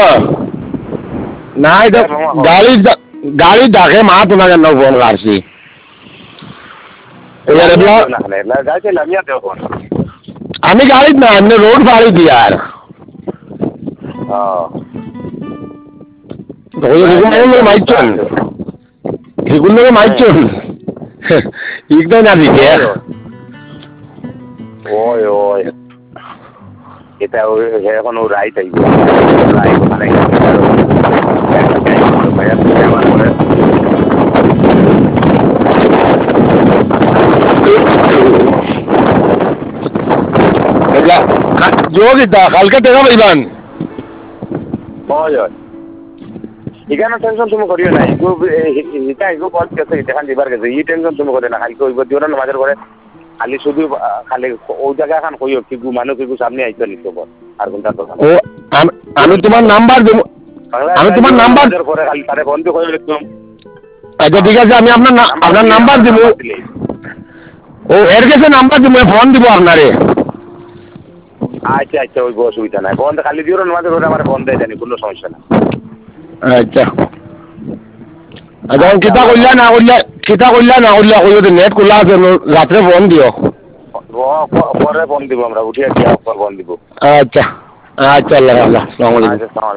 না এটা গাড়ি ডাকে মা তোমাকে না ফোন করছি আমি গাড়িত না এমনি রোড বাড়ি দিয়ে আর মাইচন সেগুলো মাইচন একদম না দিকে ওই ওই এটা এখন ও রাইট আইব রাইট মানে যোগিতা কালকে দেখা পাইবান এখানে টেনশন তুমি করিও না এটা এগো কল গেছে এটা দিবার গেছে এই টেনশন তুমি করে না কালকে ওই দিও না মাঝের করে খালি শুধু খালি ওই জায়গা এখন কইও কি মানুষ কি সামনে আইতো নিতো আর কোনটা তো ও আমি তোমার নাম্বার দেব আমি তোমার নাম্বার করে খালি তারে বন্ধ করে একদম আচ্ছা ঠিক আছে আমি আপনার নাম্বার দেব ও এর কাছে নাম্বার দেব ফোন দিব আপনারে আচ্ছা আচ্ছা ওই অসুবিধা নাই বন্ধ খালি দিও না মাঝের করে আমার বন্ধ হয়ে জানি কোনো সমস্যা না আচ্ছা এখন কিতা করলা না করলে নেট খোলা আছে রাত্রে ফোন দিও পরে ফোন দিব আমরা উঠিয়ে দিয়া পর ফোন দিব আচ্ছা আচ্ছা আল্লাহ আসসালামু আলাইকুম